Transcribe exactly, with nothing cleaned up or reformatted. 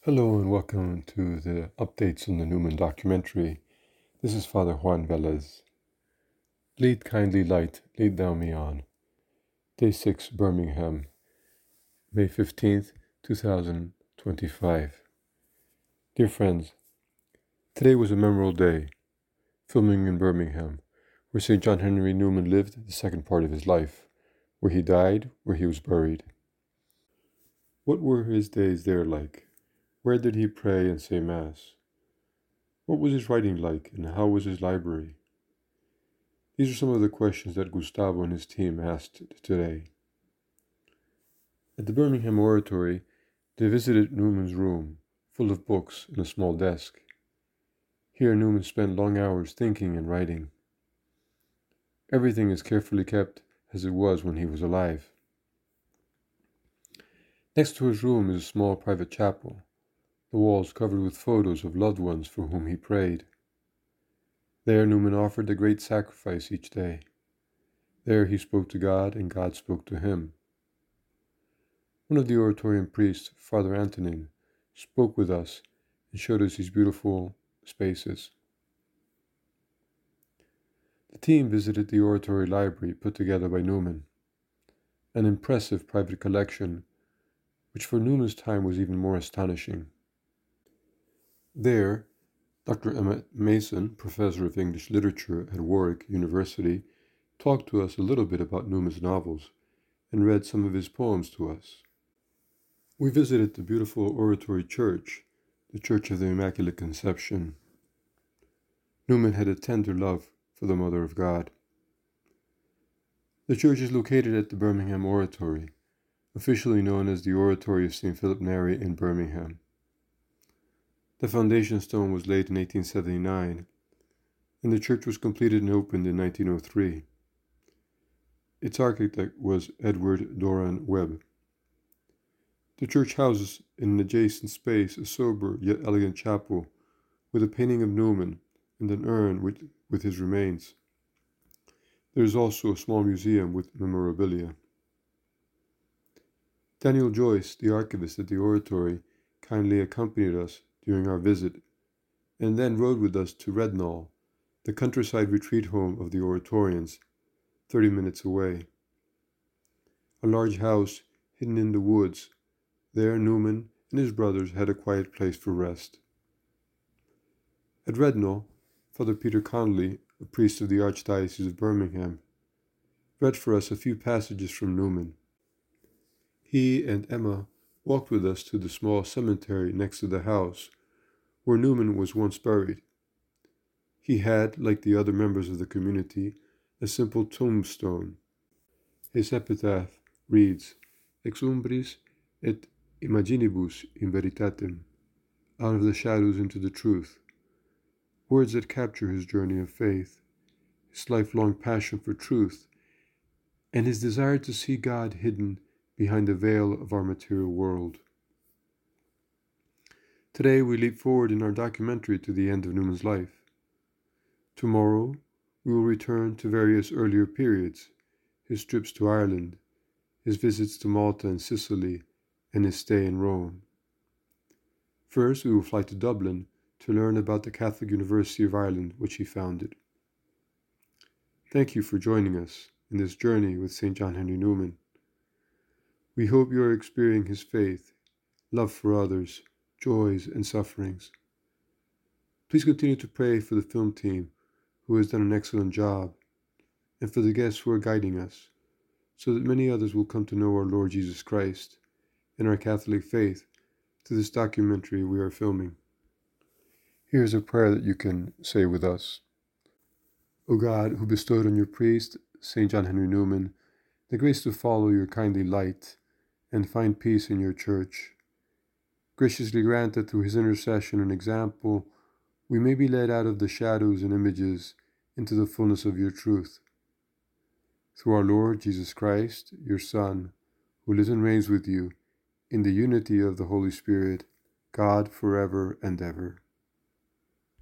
Hello and welcome to the updates on the Newman documentary. This is Father Juan Velez. Lead kindly light, lead thou me on. Day six, Birmingham, May fifteenth, twenty twenty-five. Dear friends, today was a memorable day, filming in Birmingham, where Saint John Henry Newman lived the second part of his life, where he died, where he was buried. What were his days there like? Where did he pray and say Mass? What was his writing like, and how was his library? These are some of the questions that Gustavo and his team asked today. At the Birmingham Oratory, they visited Newman's room, full of books and a small desk. Here Newman spent long hours thinking and writing. Everything is carefully kept as it was when he was alive. Next to his room is a small private chapel, the walls covered with photos of loved ones for whom he prayed. There Newman offered a great sacrifice each day. There he spoke to God, and God spoke to him. One of the Oratorian priests, Father Antonin, spoke with us and showed us these beautiful spaces. The team visited the Oratory Library put together by Newman, an impressive private collection, which for Newman's time was even more astonishing. There, Doctor Emmett Mason, professor of English literature at Warwick University, talked to us a little bit about Newman's novels and read some of his poems to us. We visited the beautiful Oratory Church, the Church of the Immaculate Conception. Newman had a tender love for the Mother of God. The church is located at the Birmingham Oratory, officially known as the Oratory of Saint Philip Neri in Birmingham. The foundation stone was laid in eighteen seventy-nine, and the church was completed and opened in nineteen oh three. Its architect was Edward Doran Webb. The church houses in an adjacent space a sober yet elegant chapel with a painting of Newman and an urn with, with his remains. There is also a small museum with memorabilia. Daniel Joyce, the archivist at the Oratory, kindly accompanied us during our visit, and then rode with us to Rednall, the countryside retreat home of the Oratorians, thirty minutes away. A large house hidden in the woods. There Newman and his brothers had a quiet place for rest. At Rednall, Father Peter Conley, a priest of the Archdiocese of Birmingham, read for us a few passages from Newman. He and Emma walked with us to the small cemetery next to the house, where Newman was once buried. He had, like the other members of the community, a simple tombstone. His epitaph reads, Ex umbris et imaginibus in veritatem, out of the shadows into the truth, words that capture his journey of faith, his lifelong passion for truth, and his desire to see God hidden behind the veil of our material world. Today we leap forward in our documentary to the end of Newman's life. Tomorrow we will return to various earlier periods, his trips to Ireland, his visits to Malta and Sicily, and his stay in Rome. First, we will fly to Dublin to learn about the Catholic University of Ireland, which he founded. Thank you for joining us in this journey with Saint John Henry Newman. We hope you are experiencing his faith, love for others, joys and sufferings. Please continue to pray for the film team, who has done an excellent job, and for the guests who are guiding us, so that many others will come to know our Lord Jesus Christ and our Catholic faith through this documentary we are filming. Here is a prayer that you can say with us. O God, who bestowed on your priest, Saint John Henry Newman, the grace to follow your kindly light and find peace in your church, graciously grant that through his intercession and example, we may be led out of the shadows and images into the fullness of your truth. Through our Lord Jesus Christ, your Son, who lives and reigns with you, in the unity of the Holy Spirit, God forever and ever.